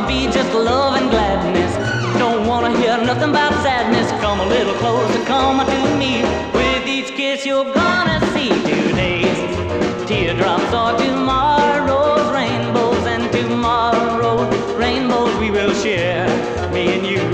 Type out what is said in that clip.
gonna be just love and gladness. Don't wanna hear nothing about sadness. Come a little closer, come to me. With each kiss you're gonna see today's teardrops are tomorrow's rainbows, and tomorrow's rainbows we will share, me and you.